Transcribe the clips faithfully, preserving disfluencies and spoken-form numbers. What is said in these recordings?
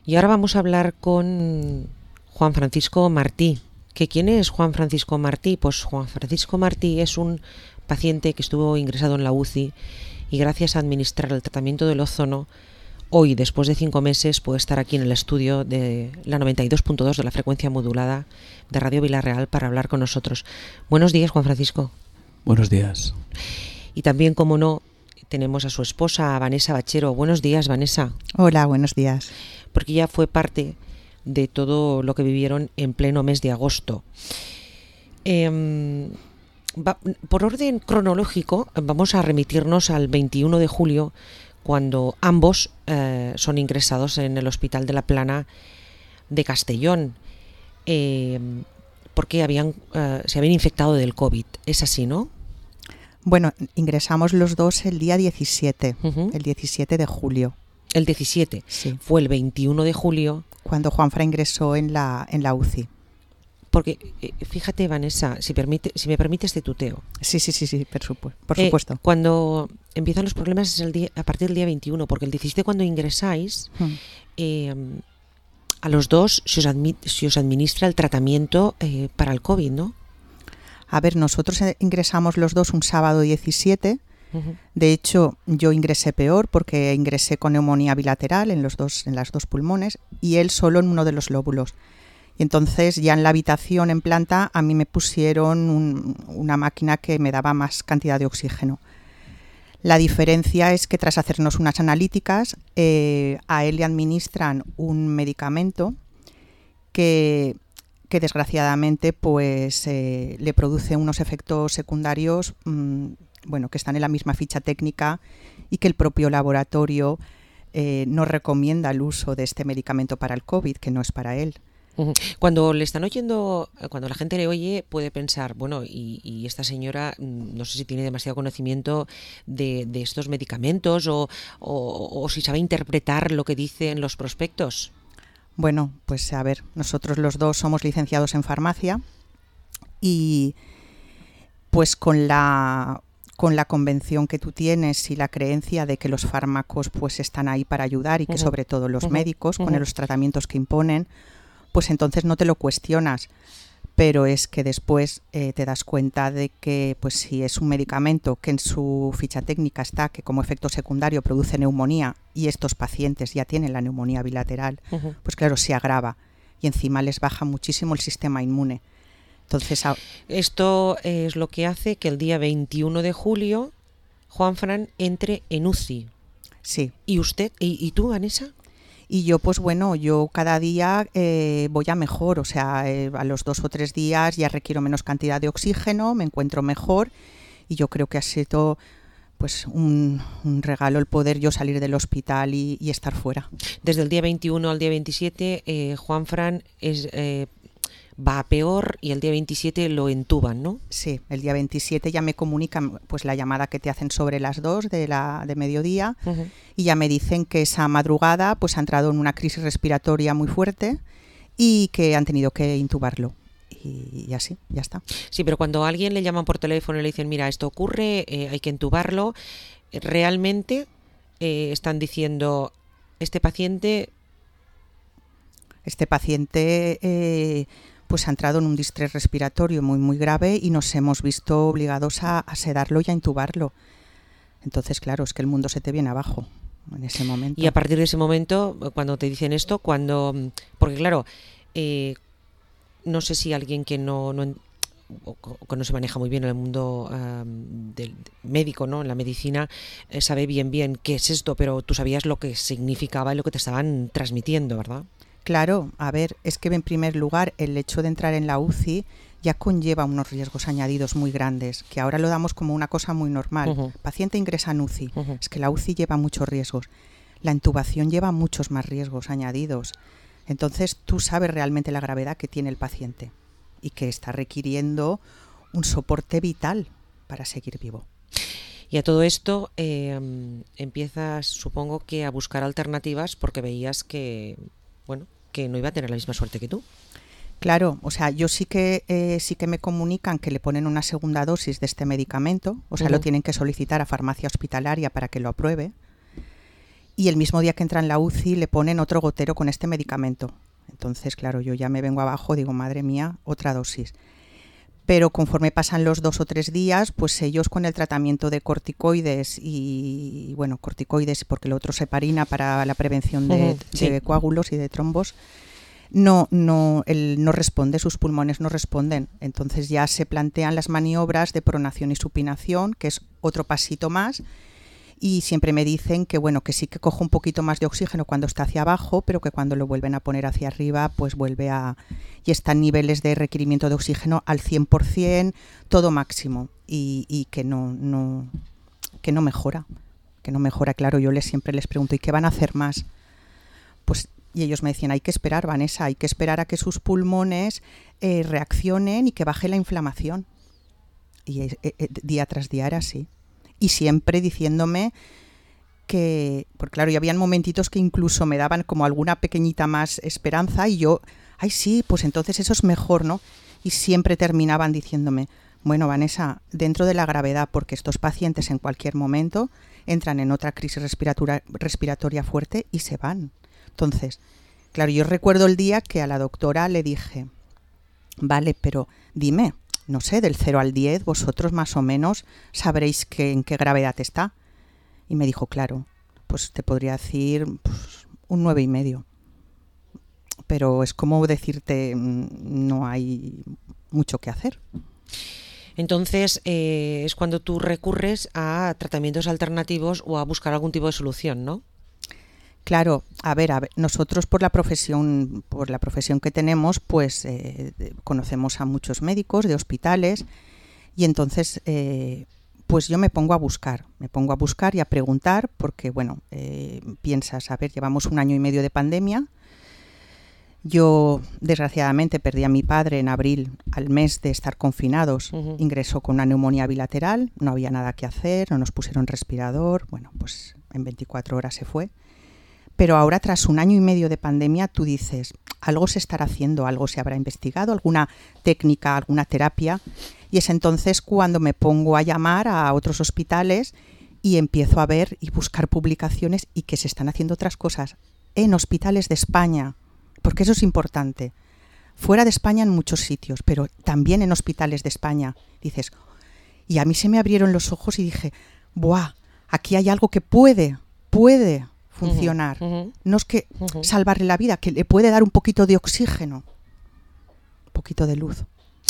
Y ahora vamos a hablar con Juan Francisco Martí. ¿Que quién es Juan Francisco Martí? Pues Juan Francisco Martí es un paciente que estuvo ingresado en la U C I y gracias a administrar el tratamiento del ozono, hoy, después de cinco meses, puede estar aquí en el estudio de la noventa y dos punto dos de la frecuencia modulada de Radio Vilarreal para hablar con nosotros. Buenos días, Juan Francisco. Buenos días. Y también, como no, tenemos a su esposa, a Vanessa Bachero. Buenos días, Vanessa. Hola, buenos días. Porque ella fue parte de todo lo que vivieron en pleno mes de agosto. Eh, va, por orden cronológico, vamos a remitirnos al veintiuno de julio, cuando ambos eh, son ingresados en el Hospital de la Plana de Castellón, eh, porque habían, eh, se habían infectado del COVID. ¿Es así, no? Bueno, ingresamos los dos el día diecisiete, Uh-huh. el diecisiete de julio. El diecisiete. Sí. Fue el veintiuno de julio. Cuando Juanfra ingresó en la, en la U C I. Porque, eh, fíjate, Vanessa, si, permite, si me permites te tuteo. Sí, sí, sí, sí, por, supu- por Eh, supuesto. Cuando empiezan los problemas es el día, a partir del día veintiuno, porque el diecisiete cuando ingresáis, Hmm. eh, a los dos se os, admi- se os administra el tratamiento eh, para el COVID, ¿no? A ver, nosotros eh, ingresamos los dos un sábado diecisiete. Uh-huh. De hecho, yo ingresé peor porque ingresé con neumonía bilateral en los dos, en las dos pulmones y él solo en uno de los lóbulos. Y entonces ya en la habitación en planta a mí me pusieron un, una máquina que me daba más cantidad de oxígeno. La diferencia es que tras hacernos unas analíticas, eh, a él le administran un medicamento que, que desgraciadamente pues, eh, le produce unos efectos secundarios mmm, bueno, que están en la misma ficha técnica y que el propio laboratorio eh, no recomienda el uso de este medicamento para el COVID, que no es para él. Cuando le están oyendo, cuando la gente le oye, puede pensar, bueno, y, y esta señora no sé si tiene demasiado conocimiento de, de estos medicamentos o, o, o si sabe interpretar lo que dicen los prospectos. Bueno, pues a ver, nosotros los dos somos licenciados en farmacia y pues con la, con la convención que tú tienes y la creencia de que los fármacos pues están ahí para ayudar y que uh-huh. sobre todo los uh-huh. médicos, uh-huh. con los tratamientos que imponen, pues entonces no te lo cuestionas, pero es que después eh, te das cuenta de que pues si es un medicamento que en su ficha técnica está que como efecto secundario produce neumonía y estos pacientes ya tienen la neumonía bilateral, uh-huh. pues claro, se agrava y encima les baja muchísimo el sistema inmune. Entonces, a... Esto es lo que hace que el día veintiuno de julio Juanfran entre en U C I. Sí. ¿Y usted? ¿Y, y tú, Vanessa? Y yo, pues bueno, yo cada día eh, voy a mejor, o sea, eh, a los dos o tres días ya requiero menos cantidad de oxígeno, me encuentro mejor y yo creo que ha sido pues un, un regalo el poder yo salir del hospital y, y estar fuera. Desde el día veintiuno al día veintisiete, eh, Juanfran es... Eh, va a peor y el día veintisiete lo entuban, ¿no? Sí, el día veintisiete ya me comunican pues la llamada que te hacen sobre las dos de la de mediodía uh-huh. y ya me dicen que esa madrugada pues ha entrado en una crisis respiratoria muy fuerte y que han tenido que intubarlo. Y, y así, ya está. Sí, pero cuando a alguien le llaman por teléfono y le dicen, mira, esto ocurre, eh, hay que intubarlo, realmente eh, están diciendo, este paciente... Este paciente... Eh, pues ha entrado en un distrés respiratorio muy muy grave y nos hemos visto obligados a, a sedarlo y a intubarlo. Entonces, claro, es que el mundo se te viene abajo en ese momento. Y a partir de ese momento, cuando te dicen esto, cuando... Porque claro, eh, no sé si alguien que no, no, o que no se maneja muy bien en el mundo um, del médico, ¿no? En la medicina, eh, sabe bien bien qué es esto, pero tú sabías lo que significaba y lo que te estaban transmitiendo, ¿verdad? Claro, a ver, es que en primer lugar el hecho de entrar en la U C I ya conlleva unos riesgos añadidos muy grandes, que ahora lo damos como una cosa muy normal. Uh-huh. Paciente ingresa en U C I, uh-huh. es que la U C I lleva muchos riesgos. La intubación lleva muchos más riesgos añadidos. Entonces tú sabes realmente la gravedad que tiene el paciente y que está requiriendo un soporte vital para seguir vivo. Y a todo esto eh, empiezas, supongo que a buscar alternativas porque veías que... bueno, que no iba a tener la misma suerte que tú. Claro, o sea, yo sí que eh, sí que me comunican que le ponen una segunda dosis de este medicamento, o sea, uh-huh. lo tienen que solicitar a farmacia hospitalaria para que lo apruebe. y el mismo día que entra en la U C I le ponen otro gotero con este medicamento. Entonces, claro, yo ya me vengo abajo, digo, madre mía, otra dosis. Pero conforme pasan los dos o tres días, pues ellos con el tratamiento de corticoides y, bueno, corticoides porque lo otro es heparina para la prevención de, uh-huh, sí. de coágulos y de trombos, no, no, él no responde, sus pulmones no responden. Entonces ya se plantean las maniobras de pronación y supinación, que es otro pasito más. Y siempre me dicen que bueno, que sí que cojo un poquito más de oxígeno cuando está hacia abajo, pero que cuando lo vuelven a poner hacia arriba, pues vuelve a... y están niveles de requerimiento de oxígeno al cien por ciento, todo máximo, y, y que no, no, que no mejora, que no mejora, claro, yo les siempre les pregunto, ¿y qué van a hacer más? Pues, y ellos me decían, hay que esperar, Vanessa, hay que esperar a que sus pulmones eh, reaccionen y que baje la inflamación. Y eh, eh, día tras día era así. Y siempre diciéndome que, porque claro, ya habían momentitos que incluso me daban como alguna pequeñita más esperanza y yo, ay sí, pues entonces eso es mejor, ¿no? Y siempre terminaban diciéndome, bueno, Vanessa, dentro de la gravedad, porque estos pacientes en cualquier momento entran en otra crisis respiratoria, respiratoria fuerte y se van. Entonces, claro, yo recuerdo el día que a la doctora le dije, vale, pero dime, no sé, del cero al diez, vosotros más o menos sabréis que, en qué gravedad está. Y me dijo, claro, pues te podría decir pues, un nueve y medio. Pero es como decirte, no hay mucho que hacer. Entonces, eh, es cuando tú recurres a tratamientos alternativos o a buscar algún tipo de solución, ¿no? Claro, a ver, a ver, nosotros por la profesión, por la profesión que tenemos, pues eh, conocemos a muchos médicos de hospitales y entonces, eh, pues yo me pongo a buscar, me pongo a buscar y a preguntar porque, bueno, eh, piensas, a ver, llevamos un año y medio de pandemia. Yo, desgraciadamente, perdí a mi padre en abril, al mes de estar confinados. Uh-huh. Ingresó con una neumonía bilateral, no había nada que hacer, no nos pusieron respirador, bueno, pues en veinticuatro horas se fue. Pero ahora, tras un año y medio de pandemia, tú dices, algo se estará haciendo, algo se habrá investigado, alguna técnica, alguna terapia. Y es entonces cuando me pongo a llamar a otros hospitales y empiezo a ver y buscar publicaciones y que se están haciendo otras cosas en hospitales de España, porque eso es importante. Fuera de España en muchos sitios, pero también en hospitales de España. Dices, y a mí se me abrieron los ojos y dije, ¡buah! Aquí hay algo que puede, puede funcionar. Uh-huh, uh-huh. No es que uh-huh. salvarle la vida, que le puede dar un poquito de oxígeno, un poquito de luz.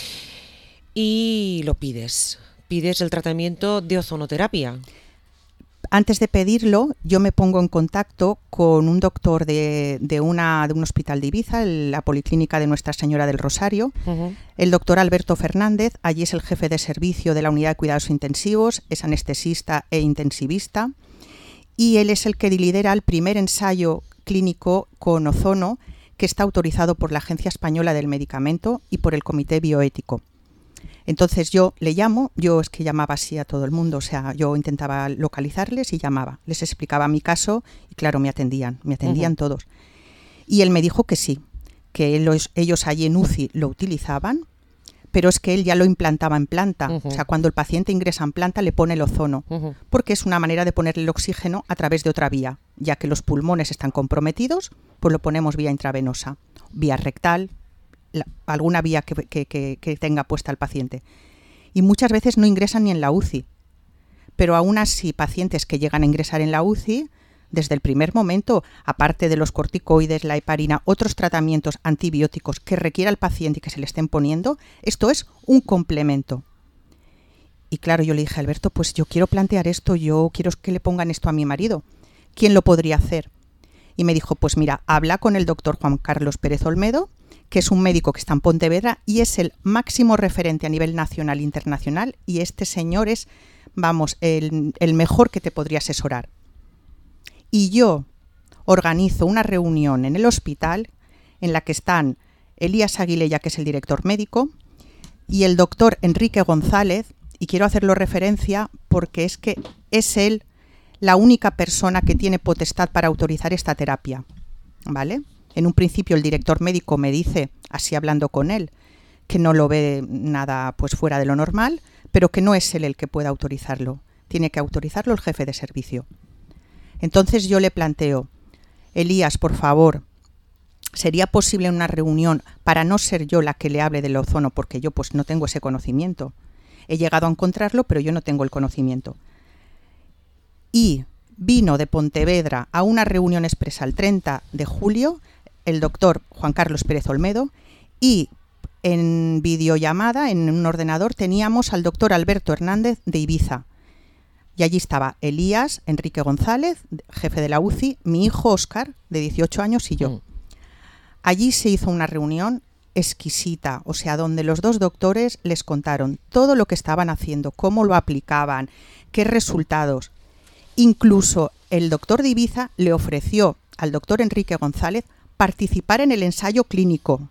Y lo pides, pides el tratamiento de ozonoterapia. Antes de pedirlo, yo me pongo en contacto con un doctor de, de, una, de un hospital de Ibiza, la Policlínica de Nuestra Señora del Rosario, uh-huh. el doctor Alberto Fernández. Allí es el jefe de servicio de la unidad de cuidados intensivos, es anestesista e intensivista, y él es el que lidera el primer ensayo clínico con ozono que está autorizado por la Agencia Española del Medicamento y por el Comité Bioético. Entonces yo le llamo, yo es que llamaba así a todo el mundo, o sea, yo intentaba localizarles y llamaba, les explicaba mi caso y claro, me atendían, me atendían uh-huh. todos. Y él me dijo que sí, que los, ellos allí en U C I lo utilizaban, pero es que él ya lo implantaba en planta, uh-huh. o sea, cuando el paciente ingresa en planta le pone el ozono, uh-huh. porque es una manera de ponerle el oxígeno a través de otra vía, ya que los pulmones están comprometidos, pues lo ponemos vía intravenosa, vía rectal, La, alguna vía que, que, que, que tenga puesta el paciente. Y muchas veces no ingresan ni en la U C I. Pero aún así, pacientes que llegan a ingresar en la U C I, desde el primer momento, aparte de los corticoides, la heparina, otros tratamientos antibióticos que requiera el paciente y que se le estén poniendo, esto es un complemento. Y claro, yo le dije a Alberto, pues yo quiero plantear esto, yo quiero que le pongan esto a mi marido. ¿Quién lo podría hacer? Y me dijo, pues mira, habla con el doctor Juan Carlos Pérez Olmedo, que es un médico que está en Pontevedra y es el máximo referente a nivel nacional e internacional, y este señor es, vamos, el, el mejor que te podría asesorar. Y yo organizo una reunión en el hospital en la que están Elías Aguilella, que es el director médico, y el doctor Enrique González, y quiero hacerlo referencia porque es que es él la única persona que tiene potestad para autorizar esta terapia, ¿vale? En un principio el director médico me dice, así hablando con él, que no lo ve nada pues fuera de lo normal, pero que no es él el que pueda autorizarlo. Tiene que autorizarlo el jefe de servicio. Entonces yo le planteo, Elías, por favor, ¿sería posible una reunión para no ser yo la que le hable del ozono? Porque yo pues no tengo ese conocimiento. He llegado a encontrarlo, pero yo no tengo el conocimiento. Y vino de Pontevedra a una reunión expresa el treinta de julio el doctor Juan Carlos Pérez Olmedo, y en videollamada, en un ordenador, teníamos al doctor Alberto Hernández de Ibiza. Y allí estaba Elías, Enrique González, jefe de la U C I, mi hijo Óscar, de dieciocho años, y yo. Mm. Allí se hizo una reunión exquisita, o sea, donde los dos doctores les contaron todo lo que estaban haciendo, cómo lo aplicaban, qué resultados. Incluso el doctor de Ibiza le ofreció al doctor Enrique González participar en el ensayo clínico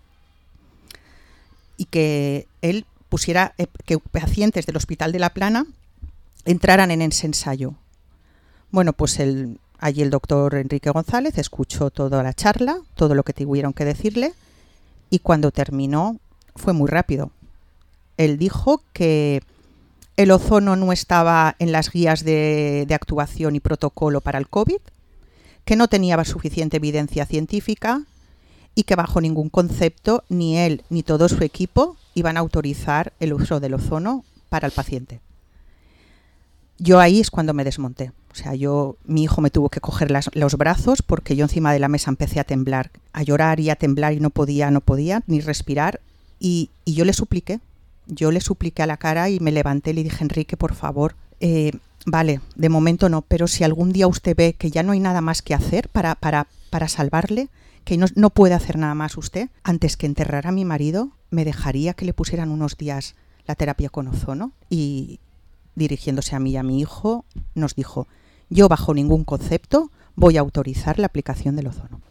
y que él pusiera, eh, que pacientes del Hospital de La Plana entraran en ese ensayo. Bueno, pues el, allí el doctor Enrique González escuchó toda la charla, todo lo que tuvieron que decirle, y cuando terminó fue muy rápido. Él dijo que el ozono no estaba en las guías de, de actuación y protocolo para el COVID, que no tenía suficiente evidencia científica y que bajo ningún concepto ni él ni todo su equipo iban a autorizar el uso del ozono para el paciente. Yo ahí es cuando me desmonté. O sea, yo, mi hijo me tuvo que coger las, los brazos porque yo encima de la mesa empecé a temblar, a llorar y a temblar y no podía, no podía ni respirar. Y, y yo le supliqué, yo le supliqué a la cara y me levanté y le dije, Enrique, por favor, eh, vale, de momento no, pero si algún día usted ve que ya no hay nada más que hacer para, para, para salvarle, que no, no puede hacer nada más usted, antes que enterrar a mi marido, me dejaría que le pusieran unos días la terapia con ozono. Y dirigiéndose a mí y a mi hijo, nos dijo, yo bajo ningún concepto voy a autorizar la aplicación del ozono.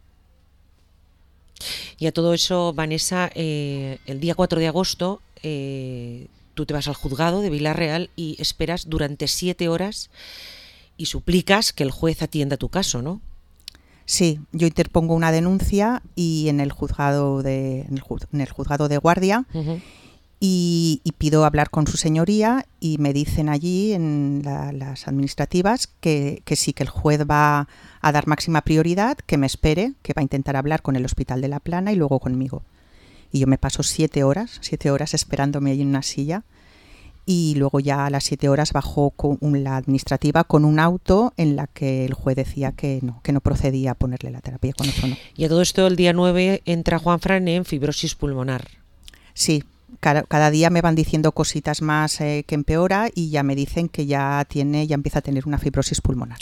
Y a todo eso, Vanessa, eh, el día cuatro de agosto eh, tú te vas al juzgado de Vila-real y esperas durante siete horas y suplicas que el juez atienda tu caso, ¿no? Sí, yo interpongo una denuncia y en el juzgado de, en el, juz, en el juzgado de guardia uh-huh. y, y pido hablar con su señoría y me dicen allí en la, las administrativas que, que sí, que el juez va a dar máxima prioridad, que me espere, que va a intentar hablar con el Hospital de La Plana y luego conmigo. Y yo me paso siete horas, siete horas esperándome ahí en una silla. Y luego ya a las siete horas bajó con la administrativa con un auto en la que el juez decía que no, que no procedía a ponerle la terapia con ozono. Y a todo esto el día nueve entra Juanfran en fibrosis pulmonar. Sí, cada, cada día me van diciendo cositas más eh, que empeora y ya me dicen que ya tiene, ya empieza a tener una fibrosis pulmonar.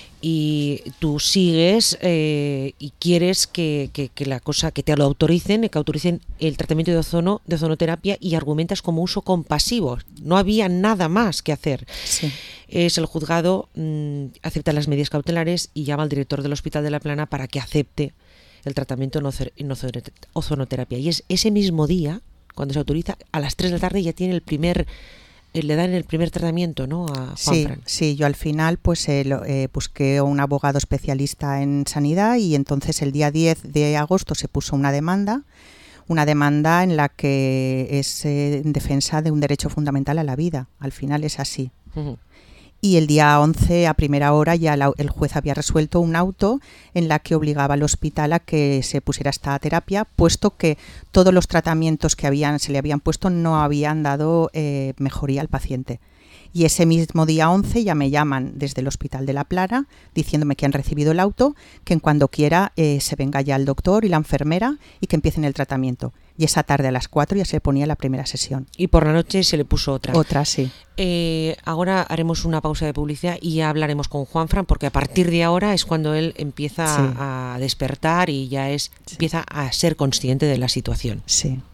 Y tú sigues eh, y quieres que, que, que la cosa, que te lo autoricen, que autoricen el tratamiento de ozono, de ozonoterapia, y argumentas como uso compasivo. No había nada más que hacer. Sí. Es el juzgado mmm, acepta las medidas cautelares y llama al director del Hospital de La Plana para que acepte el tratamiento en ozonoterapia. Y es ese mismo día, cuando se autoriza, a las tres de la tarde ya tiene el primer... le dan el primer tratamiento, ¿no?, a Juanfran. Sí, sí, yo al final pues eh, lo, eh, busqué un abogado especialista en sanidad y entonces el día diez de agosto se puso una demanda, una demanda en la que es eh, en defensa de un derecho fundamental a la vida. Al final es así. Uh-huh. Y el día once a primera hora ya la, el juez había resuelto un auto en la que obligaba al hospital a que se pusiera esta terapia, puesto que todos los tratamientos que habían, se le habían puesto no habían dado eh, mejoría al paciente. Y ese mismo día once ya me llaman desde el Hospital de La Plana diciéndome que han recibido el auto, que en cuando quiera eh, se venga ya el doctor y la enfermera y que empiecen el tratamiento. Y esa tarde a las cuatro ya se ponía la primera sesión. Y por la noche se le puso otra. Otra, sí. Eh, ahora haremos una pausa de publicidad y ya hablaremos con Juanfran, porque a partir de ahora es cuando él empieza sí. a despertar y ya es sí. empieza a ser consciente de la situación. Sí.